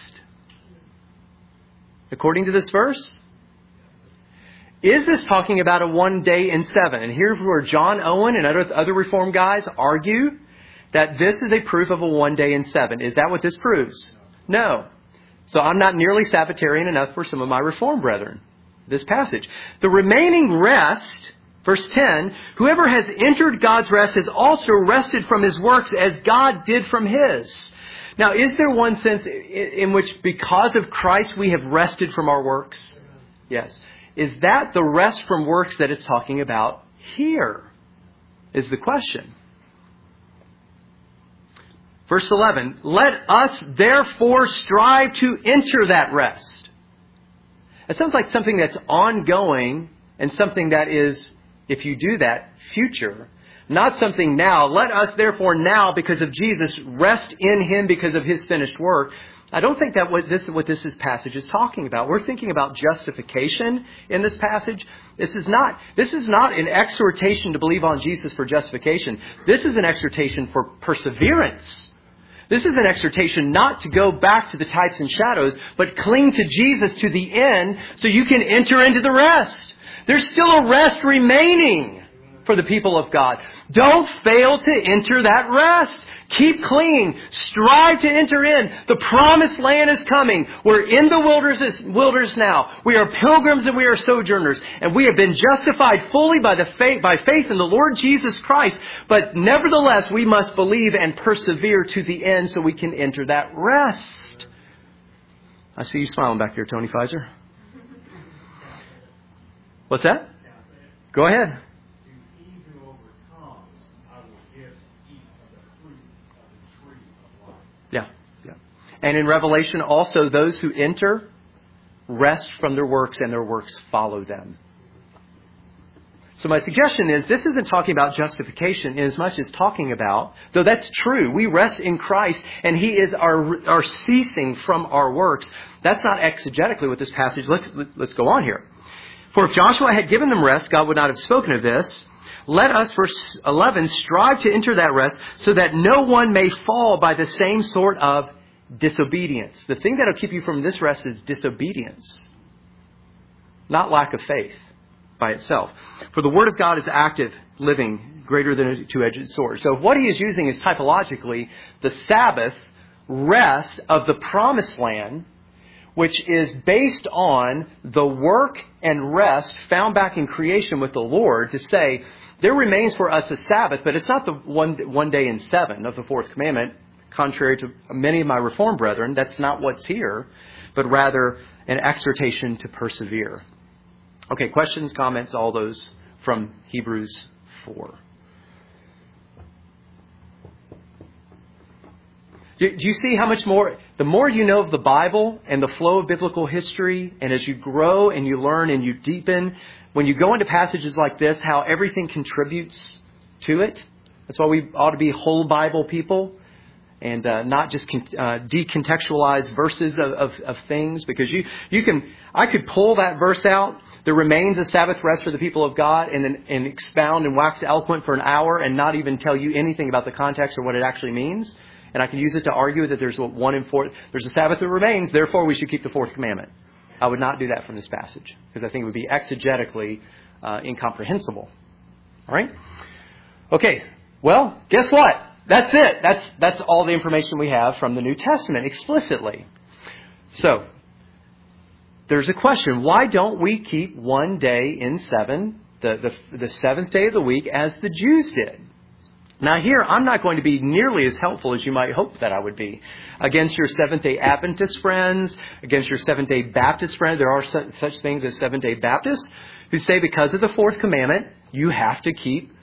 A: According to this verse? Is this talking about a one day in seven? And here's where John Owen and other, other Reformed guys argue that this is a proof of a one day in seven. Is that what this proves? No. So I'm not nearly Sabbatarian enough for some of my Reformed brethren. This passage. The remaining rest, verse ten, whoever has entered God's rest has also rested from his works as God did from his. Now, is there one sense in which because of Christ we have rested from our works? Yes. Is that the rest from works that it's talking about here? Is the question. Verse eleven, let us therefore strive to enter that rest. It sounds like something that's ongoing and something that is, if you do that, future. Not something now. Let us therefore now, because of Jesus, rest in him because of his finished work. I don't think that what this what this is passage is talking about. We're thinking about justification in this passage. This is not this is not an exhortation to believe on Jesus for justification. This is an exhortation for perseverance. This is an exhortation not to go back to the types and shadows, but cling to Jesus to the end so you can enter into the rest. There's still a rest remaining for the people of God. Don't fail to enter that rest. Keep clinging. Strive to enter in. The promised land is coming. We're in the wilderness, wilderness now. We are pilgrims and we are sojourners. And we have been justified fully by the faith, by faith in the Lord Jesus Christ. But nevertheless, we must believe and persevere to the end so we can enter that rest. I see you smiling back there, Tony Pfizer. What's that? Go ahead. Yeah, yeah. And in Revelation, also those who enter rest from their works and their works follow them. So my suggestion is this isn't talking about justification in as much as talking about, though that's true, we rest in Christ and he is our, our ceasing from our works. That's not exegetically what this passage, let's, let's go on here. For if Joshua had given them rest, God would not have spoken of this. Let us, verse eleven, strive to enter that rest so that no one may fall by the same sort of disobedience. The thing that will keep you from this rest is disobedience, not lack of faith by itself. For the Word of God is active, living, greater than a two-edged sword. So what he is using is typologically the Sabbath rest of the promised land, which is based on the work and rest found back in creation with the Lord, to say there remains for us a Sabbath, but it's not the one, one day in seven of the fourth commandment, contrary to many of my Reformed brethren. That's not what's here, but rather an exhortation to persevere. Okay, questions, comments, all those from Hebrews four. Do you see how much more, the more you know of the Bible and the flow of biblical history, and as you grow and you learn and you deepen, when you go into passages like this, how everything contributes to it? That's why we ought to be whole Bible people. and uh, not just con- uh, decontextualize verses of, of, of things, because you, you can, I could pull that verse out, there remains a Sabbath rest for the people of God, and then and expound and wax eloquent for an hour and not even tell you anything about the context or what it actually means. And I can use it to argue that there's one and four, there's a Sabbath that remains, therefore we should keep the fourth commandment. I would not do that from this passage, because I think it would be exegetically uh, incomprehensible. All right? Okay, well, guess what? That's it. That's that's all the information we have from the New Testament explicitly. So, there's a question. Why don't we keep one day in seven, the, the, the seventh day of the week, as the Jews did? Now here, I'm not going to be nearly as helpful as you might hope that I would be. Against your Seventh-day Adventist friends, against your Seventh-day Baptist friends, there are su- such things as Seventh-day Baptists who say because of the fourth commandment, you have to keep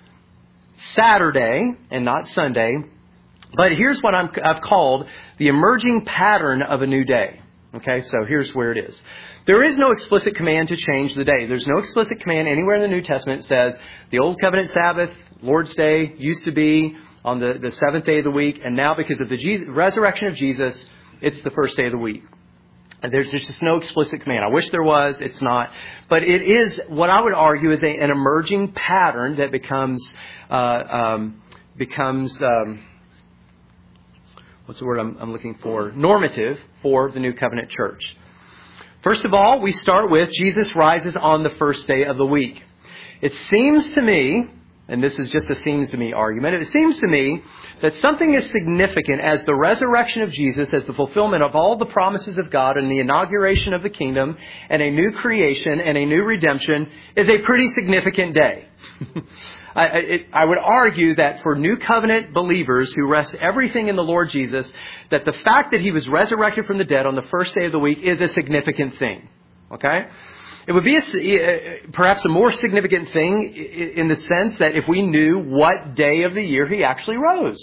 A: Saturday and not Sunday. But here's what I'm, I've called the emerging pattern of a new day. Okay, so here's where it is. There is no explicit command to change the day. There's no explicit command anywhere in the New Testament that says the Old Covenant Sabbath, Lord's Day, used to be on the, the seventh day of the week, and now because of the Jesus, resurrection of Jesus, it's the first day of the week. And there's just no explicit command. I wish there was. It's not. But it is, what I would argue, is a, an emerging pattern that becomes, uh, um, becomes, um, what's the word I'm, I'm looking for? Normative for the New Covenant Church. First of all, we start with Jesus rises on the first day of the week. It seems to me, and this is just a seems to me argument, it seems to me that something as significant as the resurrection of Jesus, as the fulfillment of all the promises of God and the inauguration of the kingdom and a new creation and a new redemption is a pretty significant day. I, it, I would argue that for New Covenant believers who rest everything in the Lord Jesus, that the fact that He was resurrected from the dead on the first day of the week is a significant thing. Okay? It would be a, perhaps a more significant thing in the sense that if we knew what day of the year He actually rose.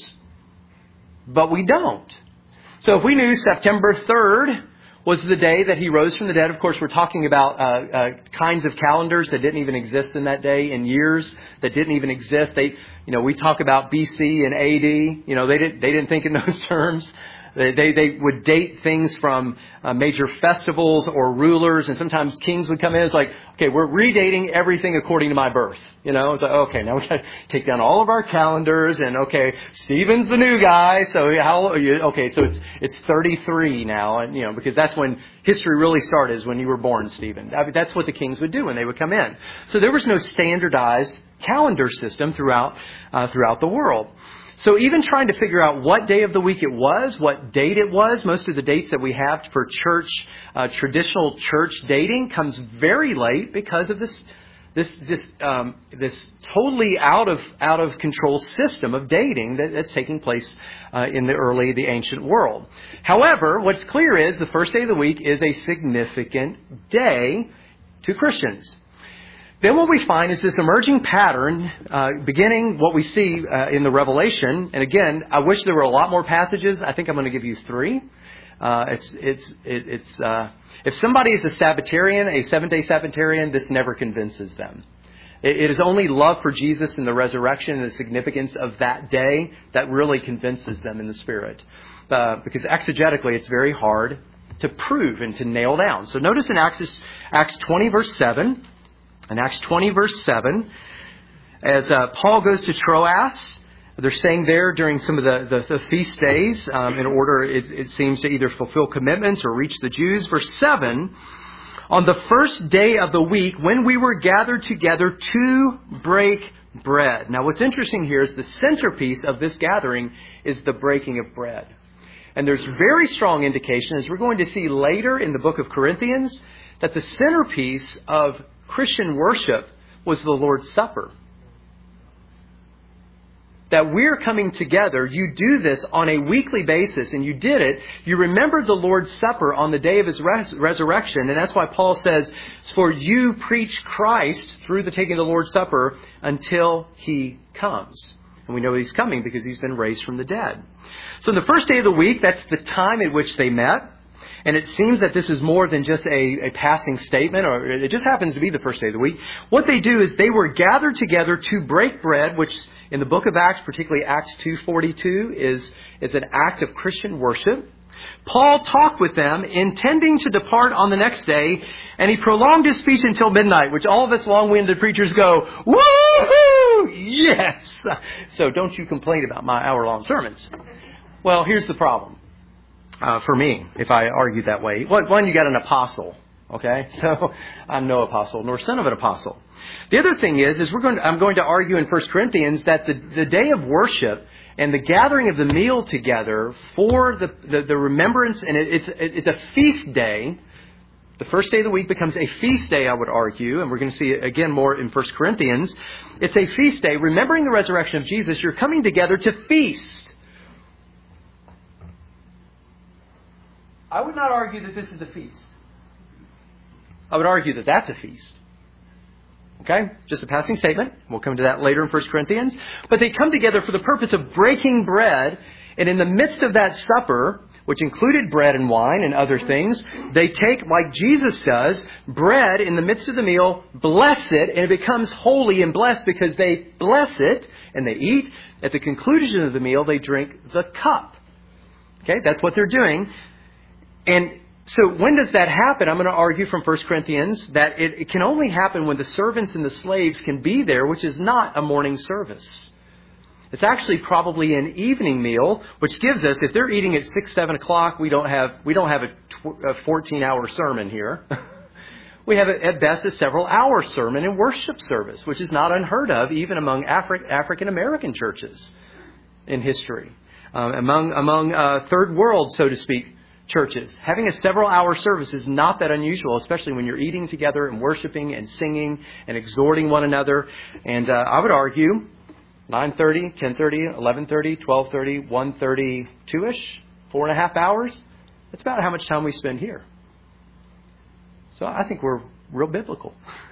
A: But we don't. So if we knew September third was the day that He rose from the dead, of course we're talking about uh, uh, kinds of calendars that didn't even exist in that day, and years that didn't even exist. They, you know, we talk about B C and A D. You know, they didn't they didn't think in those terms. They, they, they would date things from uh, major festivals or rulers, and sometimes kings would come in. It's like, okay, we're redating everything according to my birth. You know, it's like, okay, now we got to take down all of our calendars, and okay, Stephen's the new guy, so how? Are you? Okay, so it's it's thirty-three now, and you know, because that's when history really started, is when you were born, Stephen. I mean, that's what the kings would do when they would come in. So there was no standardized calendar system throughout uh, throughout the world. So even trying to figure out what day of the week it was, what date it was, most of the dates that we have for church, uh, traditional church dating comes very late because of this, this, this, um, this totally out of out of control system of dating that, that's taking place uh, in the early, the ancient world. However, what's clear is the first day of the week is a significant day to Christians. Then what we find is this emerging pattern, uh, beginning what we see uh, in the Revelation. And again, I wish there were a lot more passages. I think I'm going to give you three. Uh, it's it's it, it's uh, if somebody is a Sabbatarian, a seven-day Sabbatarian, this never convinces them. It, it is only love for Jesus and the resurrection and the significance of that day that really convinces them in the Spirit. Uh, because exegetically, it's very hard to prove and to nail down. So notice in Acts, Acts twenty, verse seven. In Acts twenty, verse seven, as uh, Paul goes to Troas, they're staying there during some of the, the, the feast days um, in order, it, it seems, to either fulfill commitments or reach the Jews. Verse seven, on the first day of the week, when we were gathered together to break bread. Now, what's interesting here is the centerpiece of this gathering is the breaking of bread. And there's very strong indication, as we're going to see later in the book of Corinthians, that the centerpiece of Christian worship was the Lord's Supper. That we're coming together, you do this on a weekly basis, and you did it. You remembered the Lord's Supper on the day of His res- resurrection, and that's why Paul says, for you preach Christ through the taking of the Lord's Supper until He comes. And we know He's coming because He's been raised from the dead. So the first day of the week, that's the time at which they met. And it seems that this is more than just a, a passing statement, or it just happens to be the first day of the week. What they do is they were gathered together to break bread, which in the book of Acts, particularly Acts two forty-two, is, is an act of Christian worship. Paul talked with them, intending to depart on the next day, and he prolonged his speech until midnight, which all of us long-winded preachers go, woo-hoo! Yes! So don't you complain about my hour-long sermons. Well, here's the problem. Uh, for me, if I argue that way. One, you got an apostle, okay? So I'm no apostle, nor son of an apostle. The other thing is, is we're going to, I'm going to argue in First Corinthians that the, the day of worship and the gathering of the meal together for the, the, the remembrance, and it, it's, it's a feast day. The first day of the week becomes a feast day, I would argue, and we're going to see it again more in First Corinthians. It's a feast day. Remembering the resurrection of Jesus, you're coming together to feast. I would not argue that this is a feast. I would argue that that's a feast. Okay? Just a passing statement. We'll come to that later in First Corinthians. But they come together for the purpose of breaking bread. And in the midst of that supper, which included bread and wine and other things, they take, like Jesus does, bread in the midst of the meal, bless it, and it becomes holy and blessed because they bless it and they eat. At the conclusion of the meal, they drink the cup. Okay? That's what they're doing. And so when does that happen? I'm going to argue from First Corinthians that it, it can only happen when the servants and the slaves can be there, which is not a morning service. It's actually probably an evening meal, which gives us, if they're eating at six, seven o'clock, we don't have we don't have a, tw- a fourteen-hour sermon here. We have, a, at best, a several-hour sermon and worship service, which is not unheard of even among Afri- African-American churches in history, um, among among uh, third world, so to speak, churches. Having a several-hour service is not that unusual, especially when you're eating together and worshiping and singing and exhorting one another. And uh, I would argue nine thirty, ten thirty, eleven thirty, twelve thirty, one thirty, two-ish, four and a half hours. That's about how much time we spend here. So I think we're real biblical.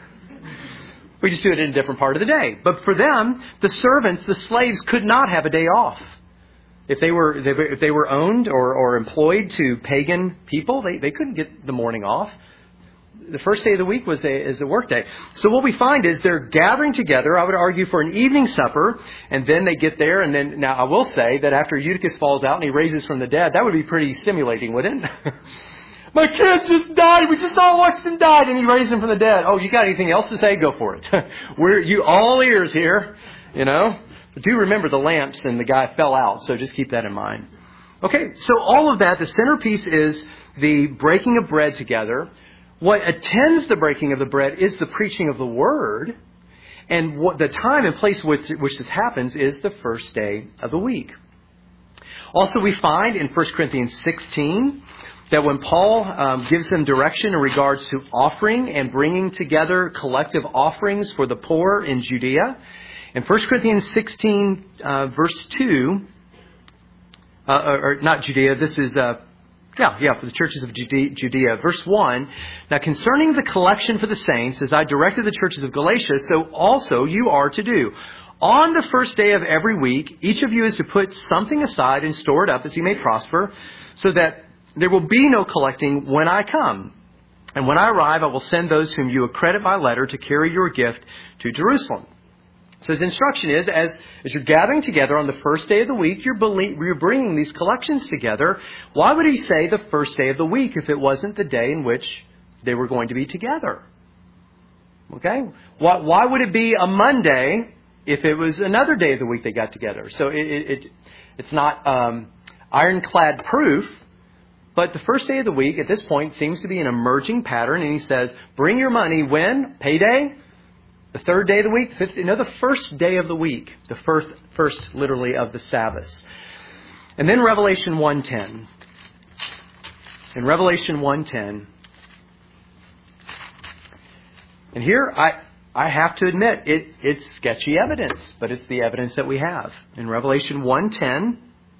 A: We just do it in a different part of the day. But for them, the servants, the slaves, could not have a day off. If they were if they were owned or, or employed to pagan people, they, they couldn't get the morning off. The first day of the week was a, is a work day. So what we find is they're gathering together, I would argue, for an evening supper, and then they get there, and then, now I will say that after Eutychus falls out and he raises from the dead, that would be pretty stimulating, wouldn't it? My kids just died, we just all watched them die, and he raised them from the dead. Oh, you got anything else to say? Go for it. We're you all ears here, you know. But do remember the lamps and the guy fell out, so just keep that in mind. Okay, so all of that, the centerpiece is the breaking of bread together. What attends the breaking of the bread is the preaching of the word. And what the time and place which, which this happens is the first day of the week. Also, we find in First Corinthians sixteen that when Paul um, gives them direction in regards to offering and bringing together collective offerings for the poor in Judea, in First Corinthians sixteen, uh, verse two, uh, or, or not Judea, this is, uh, yeah, yeah, for the churches of Judea, Judea. Verse one, now concerning the collection for the saints, as I directed the churches of Galatia, so also you are to do. On the first day of every week, each of you is to put something aside and store it up as he may prosper, so that there will be no collecting when I come. And when I arrive, I will send those whom you accredit by letter to carry your gift to Jerusalem. So his instruction is, as, as you're gathering together on the first day of the week, you're, belie- you're bringing these collections together. Why would he say the first day of the week if it wasn't the day in which they were going to be together? Okay? Why, why would it be a Monday if it was another day of the week they got together? So it, it, it it's not um, ironclad proof, but the first day of the week at this point seems to be an emerging pattern. And he says, bring your money when? Payday? The third day of the week? Fifth, no, the first day of the week. The first, first literally, of the Sabbaths. And then Revelation one ten. In Revelation one ten. And here, I I have to admit, it it's sketchy evidence, but it's the evidence that we have. In Revelation one ten,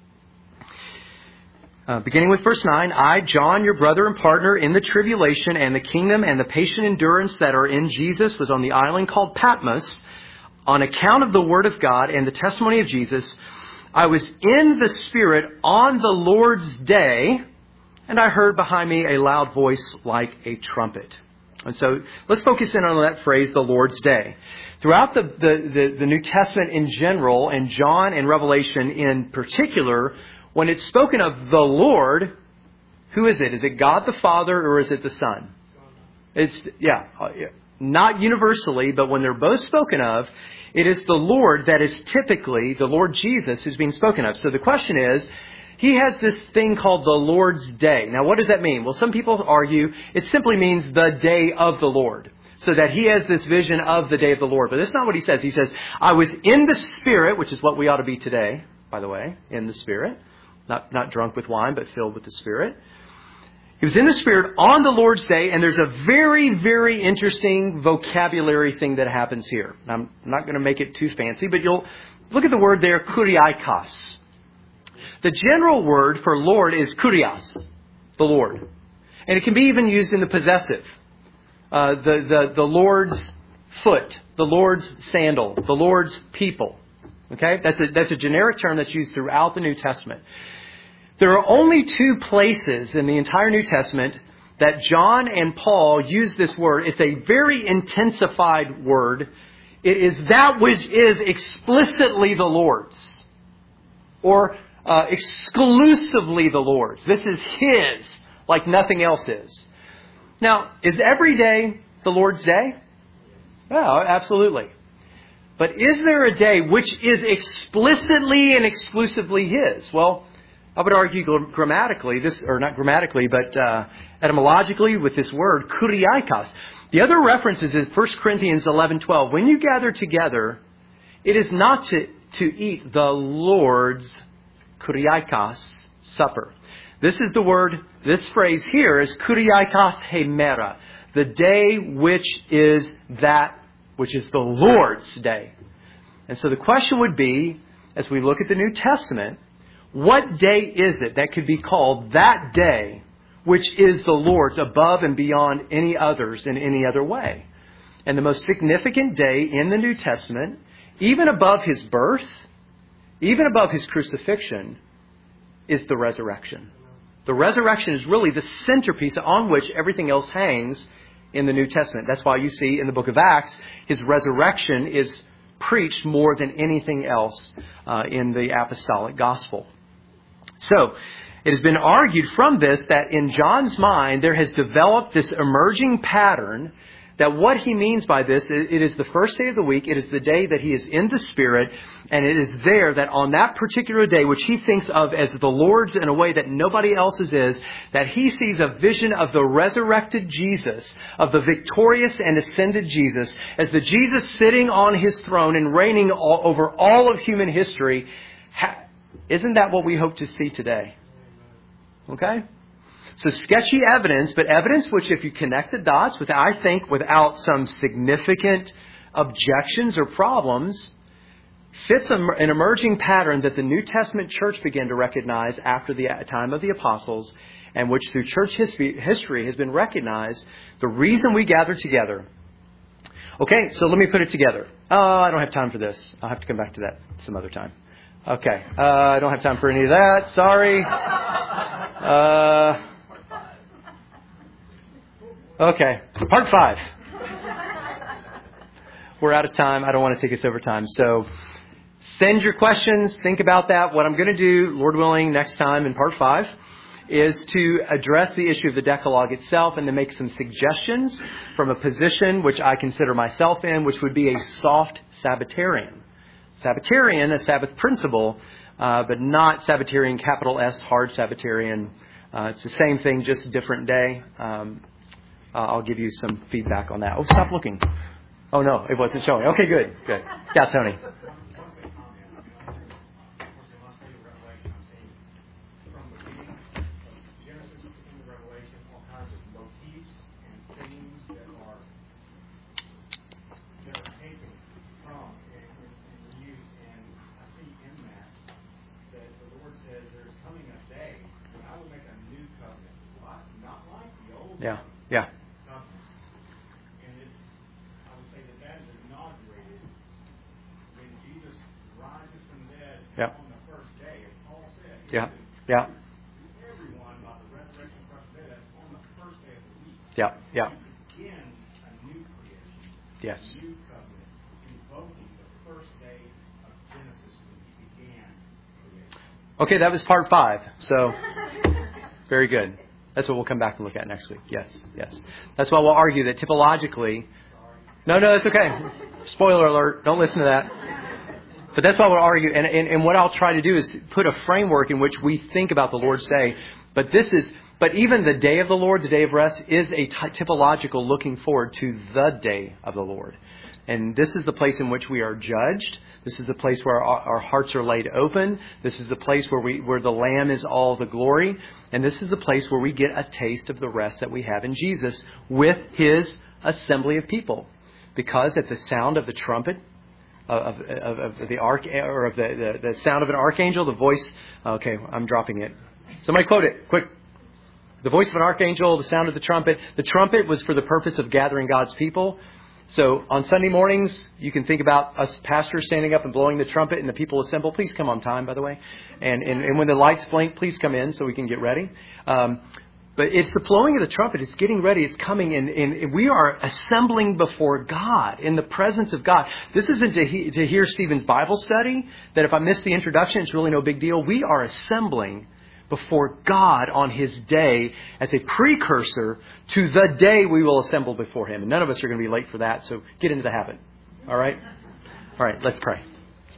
A: Uh, beginning with verse nine, I, John, your brother and partner in the tribulation and the kingdom and the patient endurance that are in Jesus, was on the island called Patmos on account of the word of God and the testimony of Jesus. I was in the Spirit on the Lord's day. and I heard behind me a loud voice like a trumpet. And so let's focus in on that phrase, the Lord's Day. Throughout the, the, the, the New Testament in general, and John and Revelation in particular, when it's spoken of the Lord, who is it? Is it God the Father or is it the Son? It's, yeah, not universally, but when they're both spoken of, it is the Lord that is typically the Lord Jesus who's being spoken of. So the question is, He has this thing called the Lord's Day. Now, what does that mean? Well, some people argue it simply means the day of the Lord. So that He has this vision of the day of the Lord. But that's not what He says. He says, I was in the Spirit, which is what we ought to be today, by the way, in the Spirit. Not, not drunk with wine, but filled with the Spirit. He was in the Spirit on the Lord's Day, and there's a very, very interesting vocabulary thing that happens here. I'm not going to make it too fancy, but you'll look at the word there, kuriakos. The general word for Lord is kurios, the Lord. And it can be even used in the possessive. Uh, the, the, the Lord's foot, the Lord's sandal, the Lord's people. Okay? That's a, that's a generic term that's used throughout the New Testament. There are only two places in the entire New Testament that John and Paul use this word. It's a very intensified word. It is that which is explicitly the Lord's. Or uh, exclusively the Lord's. This is His, like nothing else is. Now, is every day the Lord's day? Oh, absolutely. But is there a day which is explicitly and exclusively His? Well, I would argue grammatically, this, or not grammatically, but uh, etymologically with this word, kuriakos. The other references is First Corinthians eleven twelve. When you gather together, it is not to, to eat the Lord's kuriakos supper. This is the word, this phrase here is kuriakos hemera, the day which is that which is the Lord's day. And so the question would be, as we look at the New Testament, what day is it that could be called that day which is the Lord's above and beyond any others in any other way? And the most significant day in the New Testament, even above His birth, even above His crucifixion, is the resurrection. The resurrection is really the centerpiece on which everything else hangs in the New Testament. That's why you see in the book of Acts, His resurrection is preached more than anything else uh, in the apostolic gospel. So, it has been argued from this that in John's mind, there has developed this emerging pattern that what he means by this, it is the first day of the week, it is the day that he is in the Spirit, and it is there that on that particular day, which he thinks of as the Lord's in a way that nobody else's is, that he sees a vision of the resurrected Jesus, of the victorious and ascended Jesus, as the Jesus sitting on His throne and reigning all, over all of human history. Ha- Isn't that what we hope to see today? Okay? So sketchy evidence, but evidence which if you connect the dots with, I think, without some significant objections or problems, fits an emerging pattern that the New Testament church began to recognize after the time of the apostles, and which through church history, history has been recognized. The reason we gather together. Okay, so let me put it together. Uh, I don't have time for this. I'll have to come back to that some other time. Okay, uh, I don't have time for any of that. Sorry. Uh, okay, part five. We're out of time. I don't want to take us over time. So send your questions. Think about that. What I'm going to do, Lord willing, next time in part five is to address the issue of the Decalogue itself and to make some suggestions from a position which I consider myself in, which would be a soft Sabbatarian. Sabbatarian, a Sabbath principle, uh, but not Sabbatarian, capital S, hard Sabbatarian. Uh, it's the same thing, just a different day. Um, uh, I'll give you some feedback on that. Oh, stop looking. Oh, no, it wasn't showing. Okay, good, good. Yeah, Tony. Yeah, yeah.
B: And it, I would say that that is inaugurated when Jesus rises from the dead
A: yeah.
B: on the first day, as Paul said.
A: Yeah, yeah.
B: Everyone about the resurrection
A: Yeah, yeah.
B: Begin a new creation,
A: Yes.
B: a new covenant, invoking the first day of Genesis when He began creation.
A: Okay, that was part five. So, very good. That's what we'll come back and look at next week. Yes, yes. That's why we'll argue that typologically. No, no, that's okay. Spoiler alert. Don't listen to that. But that's why we'll argue. And, and, and what I'll try to do is put a framework in which we think about the Lord's Day. But this is, but even the day of the Lord, the day of rest, is a ty- typological looking forward to the day of the Lord. And this is the place in which we are judged. This is the place where our, our hearts are laid open. This is the place where we where the Lamb is all the glory. And this is the place where we get a taste of the rest that we have in Jesus with His assembly of people. Because at the sound of the trumpet, of, of, of the arch or of the, the, the sound of an archangel, the voice. Okay, I'm dropping it. Somebody quote it quick. The voice of an archangel, the sound of the trumpet. The trumpet was for the purpose of gathering God's people. So on Sunday mornings, you can think about us pastors standing up and blowing the trumpet and the people assemble. Please come on time, by the way. And and, and when the lights blink, please come in so we can get ready. Um, but it's the blowing of the trumpet. It's getting ready. It's coming. And, and we are assembling before God in the presence of God. This isn't to, he, to hear Stephen's Bible study, that if I miss the introduction, it's really no big deal. We are assembling before God on His day as a precursor to the day we will assemble before Him. And none of us are going to be late for that, so get into the habit. All right? All right, let's pray.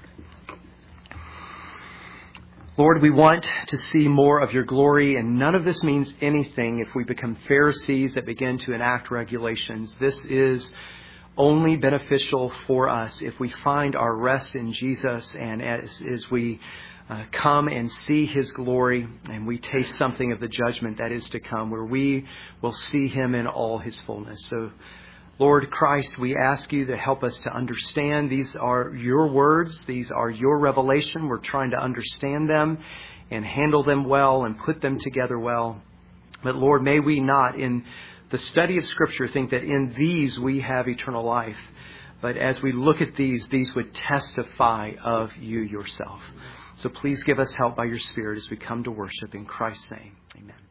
A: Lord, we want to see more of Your glory, and none of this means anything if we become Pharisees that begin to enact regulations. This is only beneficial for us if we find our rest in Jesus, and as, as we Uh, come and see His glory, and we taste something of the judgment that is to come, where we will see Him in all His fullness. So, Lord Christ, we ask You to help us to understand. These are Your words. These are Your revelation. We're trying to understand them and handle them well and put them together well. But Lord, may we not, in the study of Scripture, think that in these we have eternal life. But as we look at these, these would testify of You Yourself. So please give us help by Your Spirit as we come to worship in Christ's name. Amen.